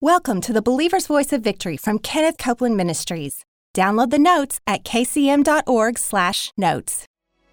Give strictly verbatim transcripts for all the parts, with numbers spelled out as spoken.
Welcome to the Believer's Voice of Victory from Kenneth Copeland Ministries. Download the notes at k c m dot org slash notes.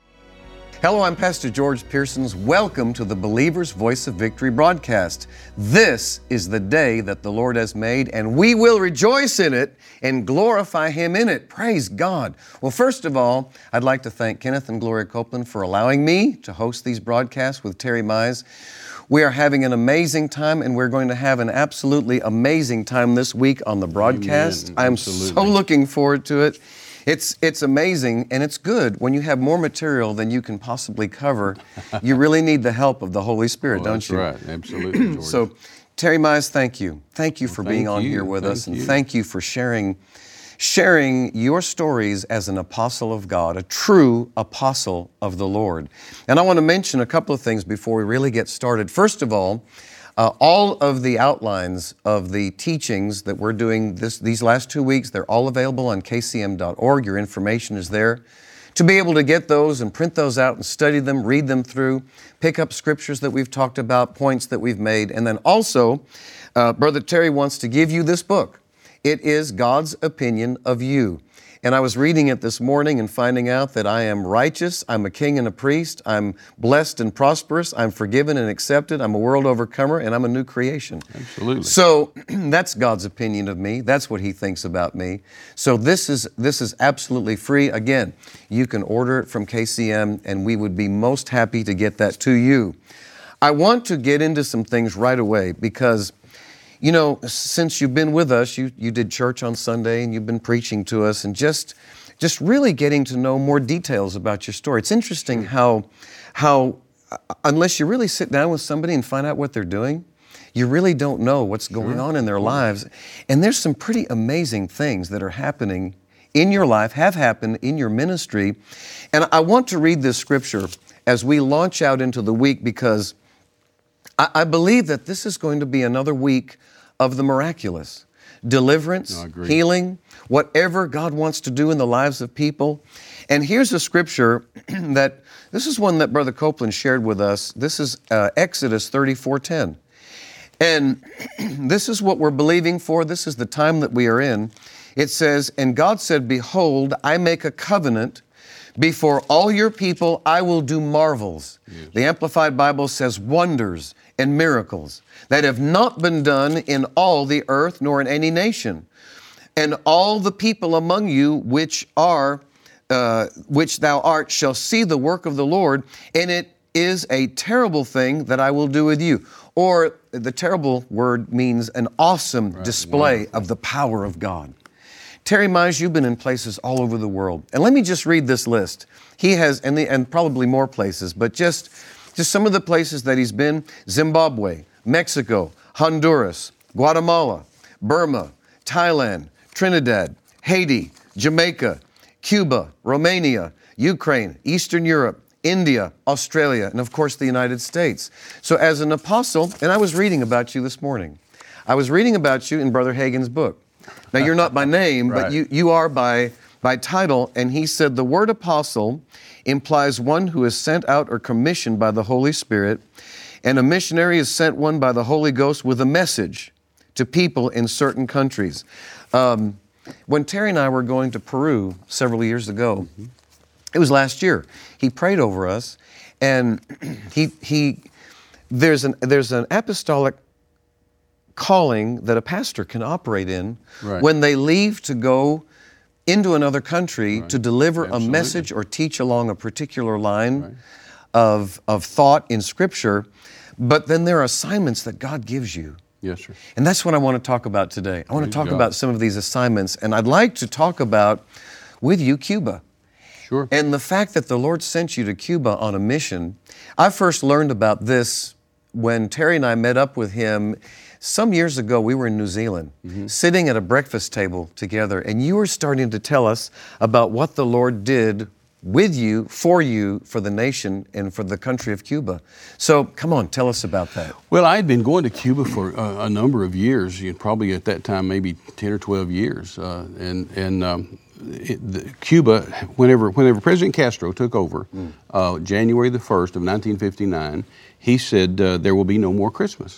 Hello, I'm Pastor George Pearsons. Welcome to the Believer's Voice of Victory broadcast. This is the day that the Lord has made, and we will rejoice in it and glorify Him in it. Praise God. Well, first of all, I'd like to thank Kenneth and Gloria Copeland for allowing me to host these broadcasts with Terry Mize. We are having an amazing time, and we're going to have an absolutely amazing time this week on the broadcast. Amen. I'm Absolutely. so looking forward to it. It's it's amazing, and it's good when you have more material than you can possibly cover. You really need the help of the Holy Spirit, Oh, don't that's you? right. Absolutely, George. So, Terry Mize, thank you. Thank you Well, for thank being on you. here with Thank us, and you. thank you for sharing sharing your stories as an apostle of God, a true apostle of the Lord. And I want to mention a couple of things before we really get started. First of all, uh, all of the outlines of the teachings that we're doing this, these last two weeks, they're all available on k c m dot org. Your information is there. To be able to get those and print those out and study them, read them through, pick up scriptures that we've talked about, points that we've made, and then also, uh, Brother Terry wants to give you this book. It is God's Opinion of You. And I was reading it this morning and finding out that I am righteous, I'm a king and a priest, I'm blessed and prosperous, I'm forgiven and accepted, I'm a world overcomer, and I'm a new creation. Absolutely. So that's God's opinion of me. That's what He thinks about me. So this is this is absolutely free. Again, you can order it from K C M, and we would be most happy to get that to you. I want to get into some things right away because you know, since you've been with us, you, you did church on Sunday and you've been preaching to us and just just really getting to know more details about your story. It's interesting how, how unless you really sit down with somebody and find out what they're doing, you really don't know what's going Sure. on in their lives. And there's some pretty amazing things that are happening in your life, have happened in your ministry. And I want to read this scripture as we launch out into the week because I, I believe that this is going to be another week of the miraculous. Deliverance, No, I agree. healing, whatever God wants to do in the lives of people. And here's a scripture that, this is one that Brother Copeland shared with us. This is uh, Exodus thirty-four ten. And this is what we're believing for. This is the time that we are in. It says, "And God said, Behold, I make a covenant before all your people, I will do marvels." Yes. The Amplified Bible says wonders and miracles that have not been done in all the earth nor in any nation. And all the people among you which are, uh, which thou art, shall see the work of the Lord, and it is a terrible thing that I will do with you. Or the terrible word means an awesome Right. display Wonderful. of the power of God. Terry Mize, you've been in places all over the world. And let me just read this list. He has, and, the, and probably more places, but just, just some of the places that he's been: Zimbabwe, Mexico, Honduras, Guatemala, Burma, Thailand, Trinidad, Haiti, Jamaica, Cuba, Romania, Ukraine, Eastern Europe, India, Australia, and of course the United States. So as an apostle, and I was reading about you this morning. I was reading about you in Brother Hagin's book. Now, you're not by name, Right. but you, you are by, by title. And he said, the word apostle implies one who is sent out or commissioned by the Holy Spirit. And a missionary is sent one by the Holy Ghost with a message to people in certain countries. Um, when Terry and I were going to Peru several years ago, mm-hmm. it was last year, he prayed over us. And he, he there's an, there's an apostolic calling that a pastor can operate in Right. when they leave to go into another country Right. to deliver Absolutely. a message or teach along a particular line Right. of, of thought in Scripture. But then there are assignments that God gives you. Yes, sir. And that's what I want to talk about today. I want to Praise talk God. about some of these assignments. And I'd like to talk about, with you, Cuba. Sure. And the fact that the Lord sent you to Cuba on a mission. I first learned about this when Terry and I met up with him some years ago. We were in New Zealand, mm-hmm. sitting at a breakfast table together, and you were starting to tell us about what the Lord did with you, for you, for the nation, and for the country of Cuba. So come on, tell us about that. Well, I had been going to Cuba for uh, a number of years, you know, probably at that time maybe ten or twelve years. Uh, and and um, it, the, Cuba, whenever whenever President Castro took over, mm. uh, January the first of nineteen fifty-nine, he said uh, there will be no more Christmas.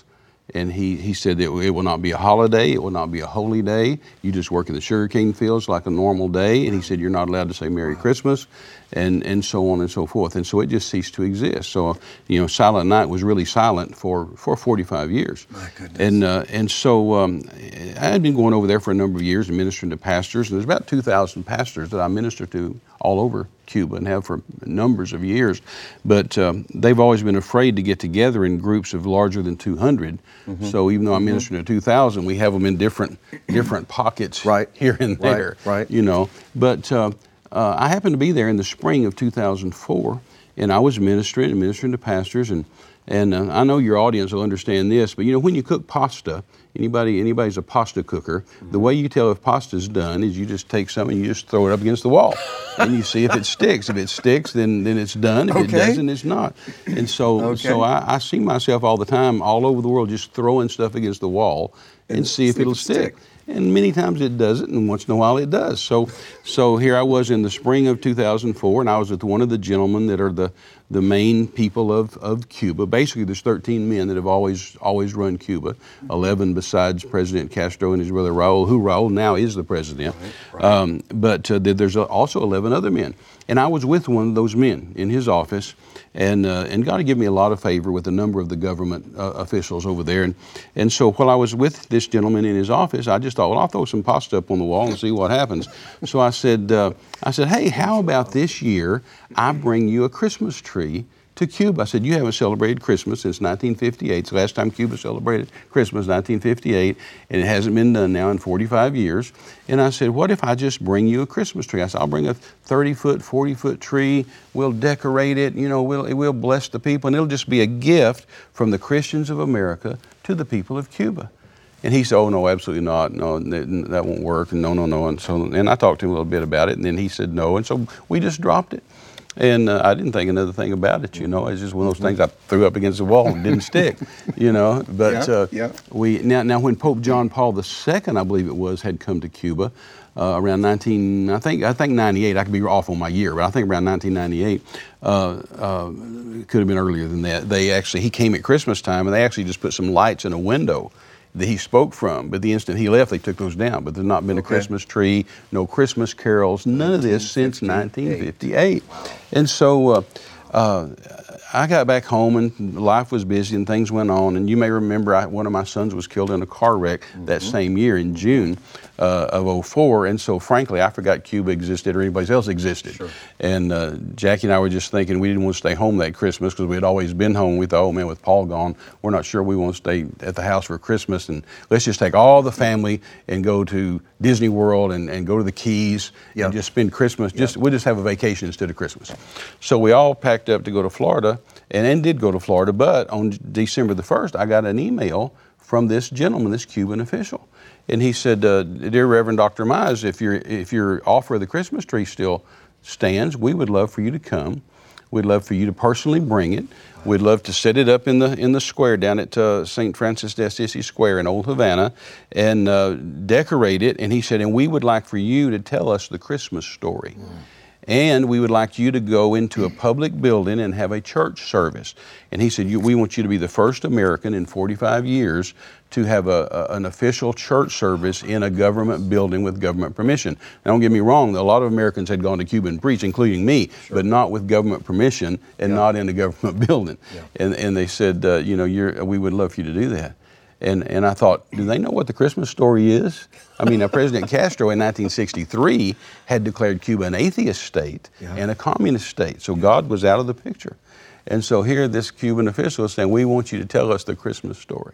And he, he said that it will not be a holiday, it will not be a holy day. You just work in the sugarcane fields like a normal day. And he said you're not allowed to say Merry Christmas, and, and so on and so forth. And so it just ceased to exist. So, you know, Silent Night was really silent for, for forty-five years. My goodness. And, uh, and so um, I had been going over there for a number of years and ministering to pastors. And there's about two thousand pastors that I minister to all over Cuba and have for numbers of years. But um, they've always been afraid to get together in groups of larger than two hundred. Mm-hmm. So even though I'm ministering to two thousand, we have them in different different pockets right. here and there. Right, right. You know, but uh, uh, I happened to be there in the spring of two thousand four, and I was ministering and ministering to pastors. And and uh, I know your audience will understand this, but you know, when you cook pasta, Anybody, anybody's a pasta cooker. Mm-hmm. The way you tell if pasta's done is you just take some and you just throw it up against the wall, and you see if it sticks. If it sticks, then then it's done. If okay. it doesn't, it's not. And so, okay. so I, I see myself all the time, all over the world, just throwing stuff against the wall and, and see if see it'll if it stick. stick. And many times it doesn't, and once in a while it does. So, so here I was in the spring of two thousand four, and I was with one of the gentlemen that are the the main people of, of Cuba. Basically, there's thirteen men that have always always run Cuba, eleven besides President Castro and his brother Raul, who Raul now is the president. Right, right. Um, but uh, there's also eleven other men. And I was with one of those men in his office, and uh, and God had given me a lot of favor with a number of the government uh, officials over there. And, and so while I was with this gentleman in his office, I just thought, well, I'll throw some pasta up on the wall and see what happens. So I said, uh, I said, hey, how about this year I bring you a Christmas tree to Cuba? I said, you haven't celebrated Christmas since nineteen fifty-eight. It's the last time Cuba celebrated Christmas, nineteen fifty-eight, and it hasn't been done now in forty-five years. And I said, what if I just bring you a Christmas tree? I said, I'll bring a thirty-foot, forty-foot tree. We'll decorate it. You know, we'll, we'll bless the people, and it'll just be a gift from the Christians of America to the people of Cuba. And he said, oh, no, absolutely not. No, that won't work. And no, no, no. And so, and I talked to him a little bit about it, and then he said no. And so we just dropped it. And uh, I didn't think another thing about it, you know. It's just one of those things I threw up against the wall and didn't stick, you know. But yeah, uh, yeah. we now now when Pope John Paul the Second, I believe it was, had come to Cuba uh, around nineteen, I think I think ninety-eight. I could be off on my year, but I think around nineteen ninety-eight. Uh, uh, could have been earlier than that. They actually he came at Christmas time, and they actually just put some lights in a window that he spoke from, but the instant he left, they took those down. But there's not been okay. a Christmas tree, no Christmas carols, none of this since nineteen fifty-eight. Wow. And so uh, uh, I got back home, and life was busy, and things went on. And you may remember I, one of my sons was killed in a car wreck mm-hmm. that same year in June uh, of oh four. And so, frankly, I forgot Cuba existed or anybody else existed. Sure. And uh, Jackie and I were just thinking we didn't want to stay home that Christmas because we had always been home. We thought, oh man, with Paul gone, we're not sure we want to stay at the house for Christmas. And let's just take all the family and go to Disney World and, and go to the Keys yep. and just spend Christmas. Just yep. we'll just have a vacation instead of Christmas. So we all packed up to go to Florida. And, and did go to Florida, but on December the first, I got an email from this gentleman, this Cuban official. And he said, uh, dear Reverend Doctor Mize, if, your if your offer of the Christmas tree still stands, we would love for you to come. We'd love for you to personally bring it. We'd love to set it up in the in the square down at uh, Saint Francis de Assisi Square in Old Havana and uh, decorate it. And he said, and we would like for you to tell us the Christmas story. Mm. And we would like you to go into a public building and have a church service. And he said, you, we want you to be the first American in forty-five years to have a, a, an official church service in a government building with government permission. Now, don't get me wrong, a lot of Americans had gone to Cuba and preached, including me, sure. but not with government permission and yeah. not in a government building. Yeah. And, and they said, uh, you know, you're, we would love for you to do that. And and I thought, do they know what the Christmas story is? I mean, now President Castro in nineteen sixty-three had declared Cuba an atheist state yeah. and a communist state. So God was out of the picture. And so here this Cuban official is saying, we want you to tell us the Christmas story.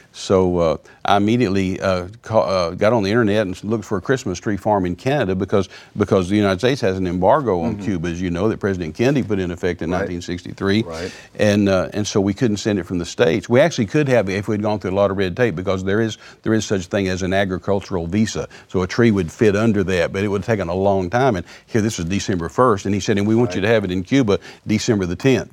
So uh, I immediately uh, call, uh, got on the internet and looked for a Christmas tree farm in Canada because because the United States has an embargo on mm-hmm. Cuba, as you know, that President Kennedy put in effect in right. nineteen sixty-three. Right. And uh, and so we couldn't send it from the States. We actually could have if we'd gone through a lot of red tape because there is there is such a thing as an agricultural visa. So a tree would fit under that, but it would have taken a long time. And here this was December first, and he said, and we want right. you to have it in Cuba December the tenth.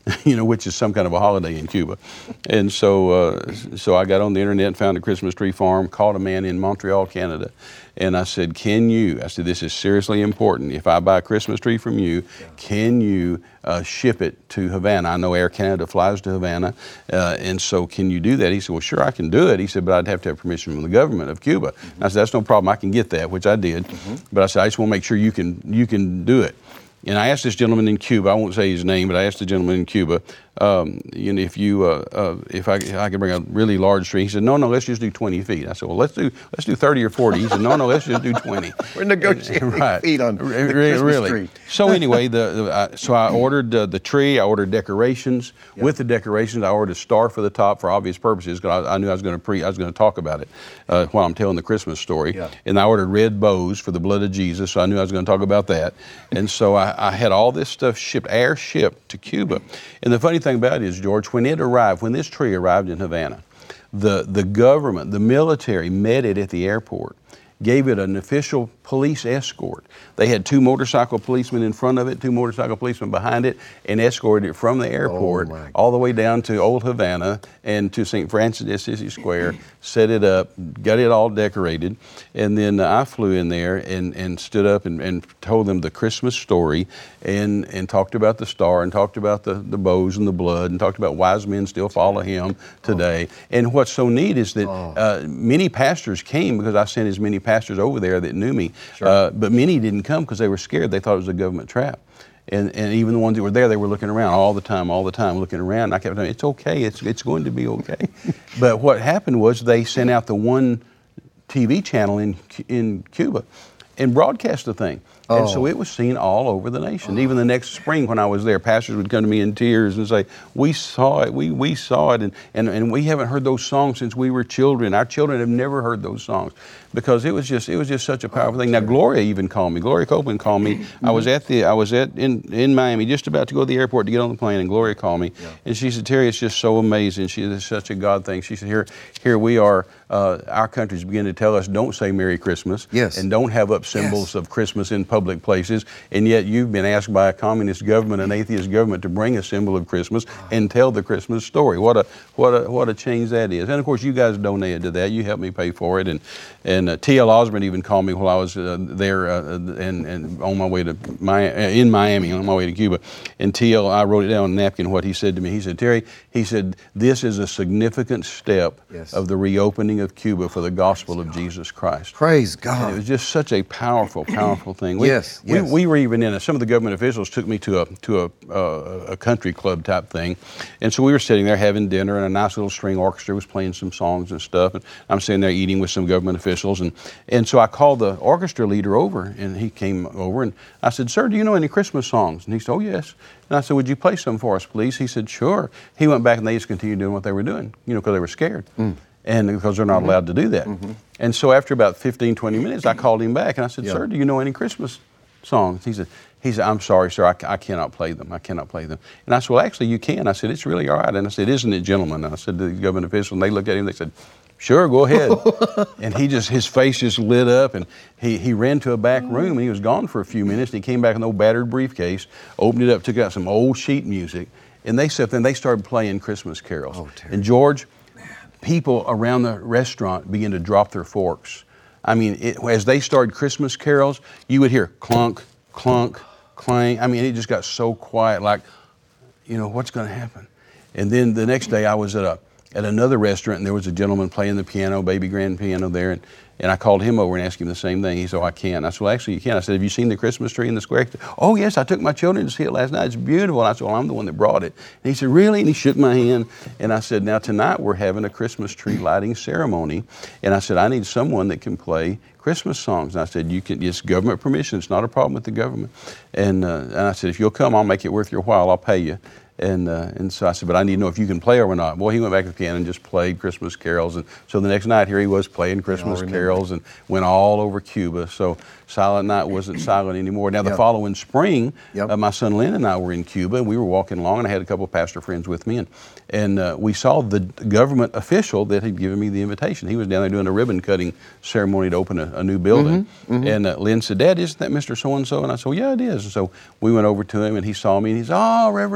you know, which is some kind of a holiday in Cuba. And so, uh, so I got on the internet and found a Christmas tree farm, called a man in Montreal, Canada. And I said, can you, I said, this is seriously important. If I buy a Christmas tree from you, yeah. can you uh, ship it to Havana? I know Air Canada flies to Havana. Uh, and so can you do that? He said, well, sure, I can do it. He said, but I'd have to have permission from the government of Cuba. Mm-hmm. And I said, that's no problem. I can get that, which I did. Mm-hmm. But I said, I just want to make sure you can, you can do it. And I asked this gentleman in Cuba, I won't say his name, but I asked the gentleman in Cuba, um, you know, if you, uh, uh, if I, if I could bring a really large tree. He said, no, no, let's just do twenty feet. I said, well, let's do, let's do thirty or forty. He said, no, no, let's just do twenty. We're negotiating and, right. feet on the really, Christmas tree. So anyway, the, the uh, so I ordered uh, the tree. I ordered decorations. Yep. With the decorations, I ordered a star for the top for obvious purposes, because I, I knew I was going to pre, I was going to talk about it uh, while I'm telling the Christmas story. Yep. And I ordered red bows for the blood of Jesus, so I knew I was going to talk about that. And so I, I had all this stuff shipped, air shipped to Cuba. And the funny thing about it is, George, when it arrived, when this tree arrived in Havana, the, the government, the military met it at the airport, gave it an official police escort. They had two motorcycle policemen in front of it, two motorcycle policemen behind it, and escorted it from the airport oh all the way down to Old Havana and to Saint Francis de Assisi Square, set it up, got it all decorated, and then uh, I flew in there and, and stood up and, and told them the Christmas story and, and talked about the star and talked about the, the bows and the blood and talked about wise men still follow him today. Oh. And what's so neat is that oh. uh, many pastors came, because I sent as many pastors over there that knew me. Sure. Uh, but many didn't come because they were scared. They thought it was a government trap. And, and even the ones that were there, they were looking around all the time, all the time, looking around. And I kept saying, it's okay, it's, it's going to be okay. But what happened was they sent out the one T V channel in, in Cuba and broadcast the thing. Oh. And so it was seen all over the nation. Oh. Even the next spring when I was there, pastors would come to me in tears and say, we saw it, we, we saw it, and, and, and we haven't heard those songs since we were children. Our children have never heard those songs, because it was just it was just such a powerful oh, thing. Now Gloria even called me. Gloria Copeland called me. Mm-hmm. I was at the I was at in, in Miami, just about to go to the airport to get on the plane, and Gloria called me. Yeah. And she said, Terry, it's just so amazing. She is such a God thing. She said, here, here we are, uh, our country's beginning to tell us, don't say Merry Christmas. Yes. And don't have up symbols yes. of Christmas in public places. And yet you've been asked by a communist government, an atheist government, to bring a symbol of Christmas and tell the Christmas story. What a what a what a change that is. And of course you guys donated to that. You helped me pay for it. And and uh, T L Osborne even called me while I was uh, there uh, and and on my way to my uh, in Miami on my way to Cuba. And T L, I wrote it down on a napkin what he said to me. He said, Terry, he said, this is a significant step yes. of the reopening of Cuba for the gospel Praise of God. Jesus Christ. Praise God. And it was just such a powerful, powerful thing. We, yes, we, yes. we were even in a, some of the government officials took me to a to a, uh, a country club type thing, and so we were sitting there having dinner, and a nice little string orchestra was playing some songs and stuff, and I'm sitting there eating with some government officials, and and so I called the orchestra leader over, and he came over, and I said, sir, do you know any Christmas songs? And he said, oh yes. And I said, would you play some for us, please? He said, sure. He went back, and they just continued doing what they were doing, you know, because they were scared. Mm. And because they're not mm-hmm. allowed to do that. Mm-hmm. And so after about fifteen, twenty minutes, I called him back and I said, yeah. sir, do you know any Christmas songs? He said, he said, I'm sorry, sir, I, I cannot play them. I cannot play them. And I said, well, actually, you can. I said, it's really all right. And I said, isn't it, gentlemen? And I said to the government official, and they looked at him, they said, sure, go ahead. And he just, his face just lit up, and he, he ran to a back room, and he was gone for a few minutes, and he came back with an old battered briefcase, opened it up, took out some old sheet music, and they sat there and they started playing Christmas carols. Oh, and George, people around the restaurant began to drop their forks. I mean, it, as they started Christmas carols, you would hear clunk, clunk, clang. I mean, it just got so quiet, like, you know, what's going to happen? And then the next day I was at a at another restaurant, and there was a gentleman playing the piano, baby grand piano there, and, and I called him over and asked him the same thing. He said, oh, I can't. I said, well, actually, you can. I said, have you seen the Christmas tree in the square? Oh, yes, I took my children to see it last night. It's beautiful. And I said, well, I'm the one that brought it. And he said, really? And he shook my hand. And I said, now, tonight we're having a Christmas tree lighting ceremony. And I said, I need someone that can play Christmas songs. And I said, you can, it's government permission. It's not a problem with the government. And, uh, and I said, if you'll come, I'll make it worth your while. I'll pay you. And uh, and so I said, but I need to know if you can play or not. Well, he went back to the piano and just played Christmas carols. And so the next night, here he was playing Christmas carols and went all over Cuba. So Silent Night wasn't silent anymore. Now, the yep. following spring, yep. uh, my son Lynn and I were in Cuba, and we were walking along, and I had a couple of pastor friends with me. And, and uh, we saw the government official that had given me the invitation. He was down there doing a ribbon cutting ceremony to open a, a new building. Mm-hmm, mm-hmm. And uh, Lynn said, Dad, isn't that Mister So-and-so? And I said, well, yeah, it is. And so we went over to him, and he saw me, and he said, oh, Reverend Mize.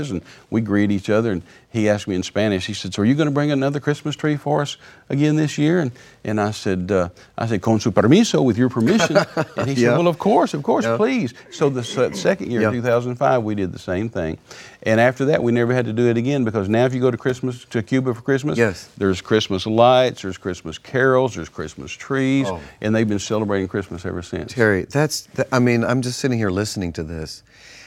eyes, and we greet each other. And he asked me in Spanish, he said, so are you going to bring another Christmas tree for us again this year? And and I said, uh, I said, con su permiso, with your permission. And he said, Yeah. well, of course, of course, Yeah. please. So the se- second year, Yeah. two thousand five, we did the same thing. And after that, we never had to do it again, because now if you go to Christmas, to Cuba for Christmas, Yes. there's Christmas lights, there's Christmas carols, there's Christmas trees, Oh. and they've been celebrating Christmas ever since. Terry, that's, th- I mean, I'm just sitting here listening to this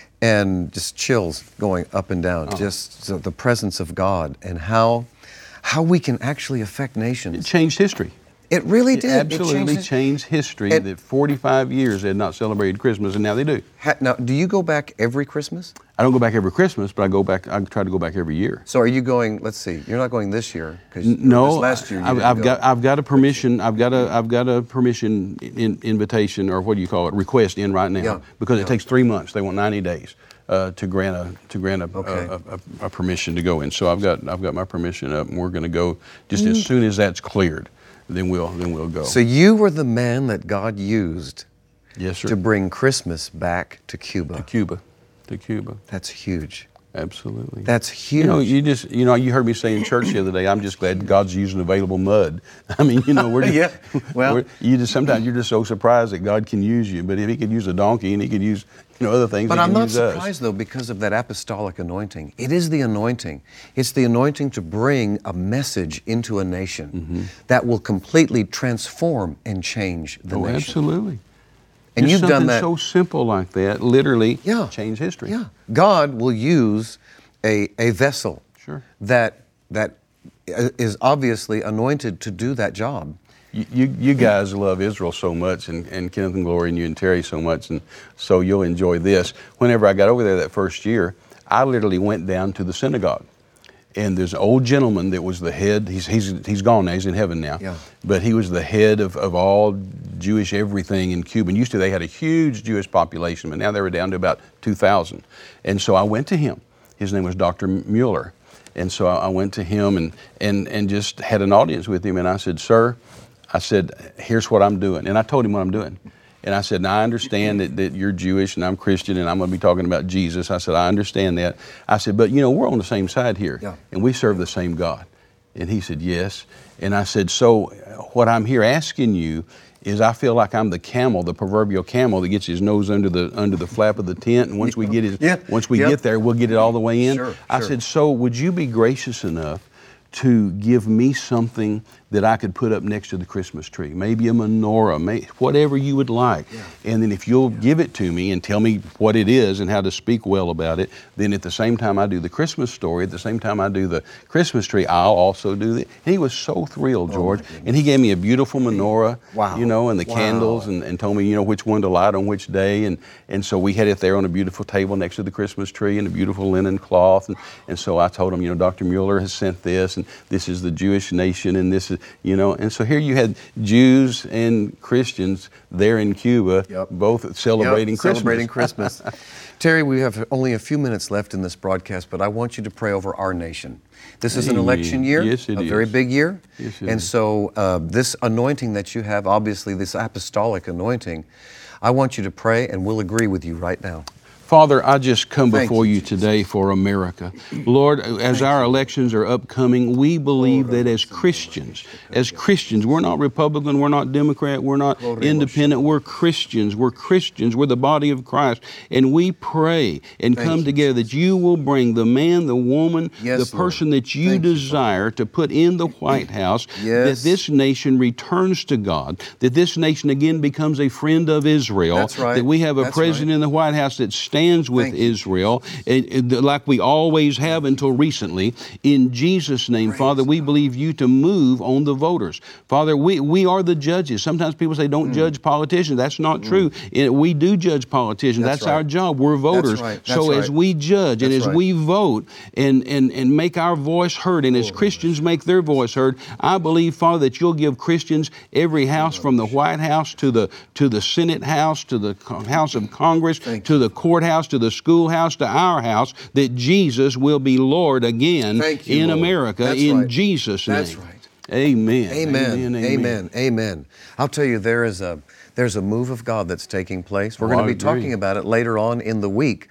and just chills going up and down, Uh-huh. just so the presence of God and how, how we can actually affect It nations. changed history. It really It did. absolutely changed. changed history. And- That forty-five years they had not celebrated Christmas, and now they do. Ha- Now, do you go back every Christmas? I don't go back every Christmas, but I go back. I try to go back every year. So are you going, let's see, you're not going this year? Because No, this last year you I've, didn't I've go. got I've got a permission. I've got a I've got a permission in, invitation, or what do you call it, request in right now, Yeah, because yeah. it takes three months. They want ninety days uh, to grant a to grant a, Okay. a, a, a permission to go in. So I've got I've got my permission up, and we're going to go just as soon as that's cleared. Then we'll then we'll go. So you were the man that God used yes, sir. to bring Christmas back to Cuba. to Cuba, to Cuba. That's huge. Absolutely. That's huge. You know, you just, you know, you heard me say in church the other day, I'm just glad God's using available mud. I mean, you know, we're just, Yeah, well- we're, you just, sometimes you're just so surprised that God can use you. But if he could use a donkey and he could use, you know, other things, But he I'm can not use us. surprised, though, because of that apostolic anointing. It is the anointing. It's the anointing to bring a message into a nation Mm-hmm. that will completely transform and change the Oh, nation. absolutely. And Just you've done something that. so simple like that, literally Yeah. change history. Yeah. God will use a, a vessel Sure. that, that is obviously anointed to do that job. You, you, you guys love Israel so much, and, and Kenneth and Glory and you and Terry so much, and so you'll enjoy this. Whenever I got over there that first year, I literally went down to the synagogue. And there's an old gentleman that was the head, he's, he's, he's gone now, he's in heaven now. Yeah. But he was the head of, of all Jewish everything in Cuba. And used to they had a huge Jewish population, but now they were down to about two thousand. And so I went to him. His name was Doctor Mueller. And so I, I went to him and, and, and just had an audience with him. And I said, sir, I said, here's what I'm doing. And I told him what I'm doing. And I said, now I understand that, that you're Jewish and I'm Christian and I'm going to be talking about Jesus. I said, I understand that. I said, but you know, we're on the same side here Yeah. and we serve the same God. And he said, yes. And I said, so what I'm here asking you is I feel like I'm the camel, the proverbial camel that gets his nose under the under the flap of the tent. And once we get his, Yeah. once we Yep. get there, we'll get it all the way in. Sure, I sure. said, so would you be gracious enough to give me something that I could put up next to the Christmas tree, maybe a menorah, may, whatever you would like. Yeah. And then if you'll give it to me and tell me what it is and how to speak well about it, then at the same time I do the Christmas story, at the same time I do the Christmas tree, I'll also do the, and he was so thrilled, George. And he gave me a beautiful menorah, Wow. you know, and the Wow. candles, and, and told me, you know, which one to light on which day. And, and so we had it there on a beautiful table next to the Christmas tree and a beautiful linen cloth. And, and so I told him, you know, Doctor Mueller has sent this, and this is the Jewish nation, and this is, you know, and so here you had Jews and Christians there in Cuba, Yep. both celebrating Yep, Christmas. Celebrating Christmas. Terry, we have only a few minutes left in this broadcast, but I want you to pray over our nation. This is an Amen. election year, Yes, it a very is. big year. Yes, it and is. so uh, this anointing that you have, obviously this apostolic anointing, I want you to pray and we'll agree with you right now. Father, I just come Thank before you, you, today for America. Lord, as our elections are upcoming, we believe that as Christians, as Christians, we're not Republican, we're not Democrat, we're not independent, we're Christians. We're Christians, we're the body of Christ. And we pray and Thank come you, together that you will bring the man, the woman, Yes, the person Lord. that you Thank you, desire to put in the White House, Yes. that this nation returns to God, that this nation again becomes a friend of Israel, That's right. that we have a That's president right. in the White House that stands with Thank you. Israel, and, and like we always have until recently. In Jesus' name, Praise Father, we believe you to move on the voters. Father, we, we are the judges. Sometimes people say don't judge politicians. That's not true. And we do judge politicians. That's That's, right. our job. We're voters. right. So That's as right. we judge and That's as right. we vote and, and, and make our voice heard, and as Christians make their voice heard, I believe, Father, that you'll give Christians every house from the White House to the to the Senate House to the Co- House of Congress Thank to the courthouse to the schoolhouse to our house, that Jesus will be Lord again Thank you, in Lord. America That's in right. Jesus' name. That's right. Amen. Amen. Amen. Amen. I'll tell you, there is a there's a move of God that's taking place. We're Oh, going I to be agree. talking about it later on in the week.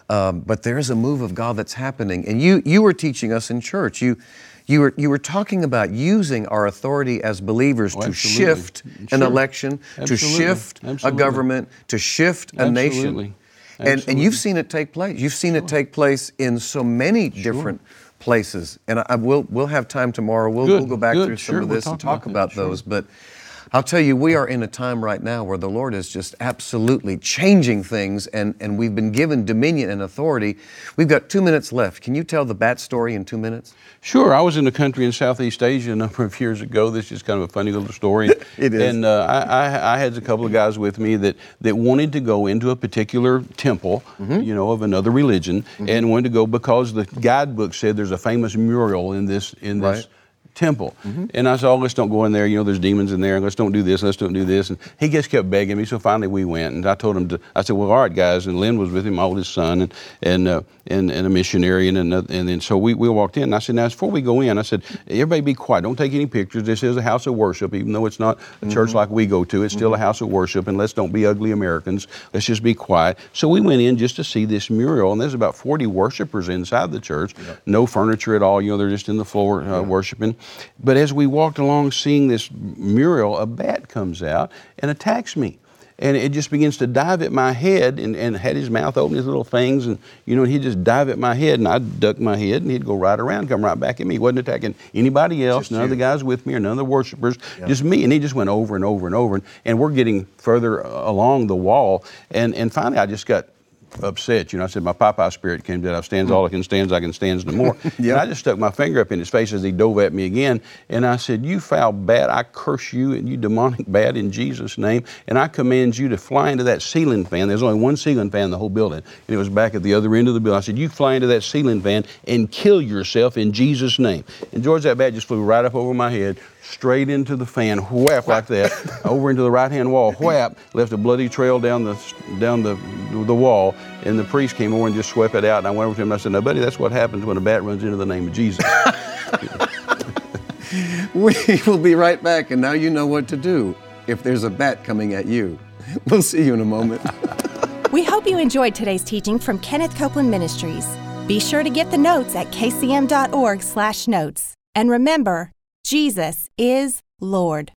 Um, but there is a move of God that's happening. And you you were teaching us in church. You you were you were talking about using our authority as believers Oh, to absolutely. shift an Sure. election, to Absolutely. shift a Absolutely. government, to shift a Absolutely. nation. And, and Absolutely. you've seen it take place. You've seen it take place in so many different places. And I, I will we'll have time tomorrow. We'll, Good, we'll go back good. through some Sure, of we'll this and talk talk about about, that. Sure. those. But I'll tell you, we are in a time right now where the Lord is just absolutely changing things, and, and we've been given dominion and authority. We've got two minutes left. Can you tell the bat story in two minutes? Sure. I was in a country in Southeast Asia a number of years ago. This is kind of a funny little story. It is. And uh, I, I, I had a couple of guys with me that, that wanted to go into a particular temple, Mm-hmm. you know, of another religion, and wanted to go because the guidebook said there's a famous mural in this in this. Right. temple. And I said, oh, let's don't go in there. You know, there's demons in there. Let's don't do this. Let's don't do this. And he just kept begging me. So finally we went. And I told him to, I said, well, all right, guys. And Lynn was with him, my oldest son, and and uh, and, and a missionary. And and, and then so we, we walked in. And I said, now, before we go in, I said, everybody be quiet. Don't take any pictures. This is a house of worship. Even though it's not a church like we go to, it's still a house of worship. And let's don't be ugly Americans. Let's just be quiet. So we went in just to see this mural. And there's about forty worshipers inside the church. Yep. No furniture at all. You know, they're just in the floor uh, yeah. worshiping. But as we walked along seeing this mural, a bat comes out and attacks me. And it just begins to dive at my head, and, and had his mouth open, his little fangs, and you know, he'd just dive at my head, and I'd duck my head, and he'd go right around, come right back at me. He wasn't attacking anybody else, just none you. of the guys with me, or none of the worshipers, yep. just me. And he just went over and over and over, and, and we're getting further along the wall, and, and finally I just got upset. You know, I said, my Popeye spirit came down. I stands all I can stands, I can stands no more. Yep. And I just stuck my finger up in his face as he dove at me again. And I said, you foul bat, I curse you and you demonic bat in Jesus' name. And I command you to fly into that ceiling fan. There's only one ceiling fan in the whole building. And it was back at the other end of the building. I said, you fly into that ceiling fan and kill yourself in Jesus' name. And George, that bat just flew right up over my head, straight into the fan, whap like that, over into the right-hand wall, whap, left a bloody trail down the down the the wall, and the priest came over and just swept it out, and I went over to him and I said, now, buddy, that's what happens when a bat runs into the name of Jesus. We will be right back, and now you know what to do if there's a bat coming at you. We'll see you in a moment. We hope you enjoyed today's teaching from Kenneth Copeland Ministries. Be sure to get the notes at k c m dot org slash notes. And remember, Jesus is Lord.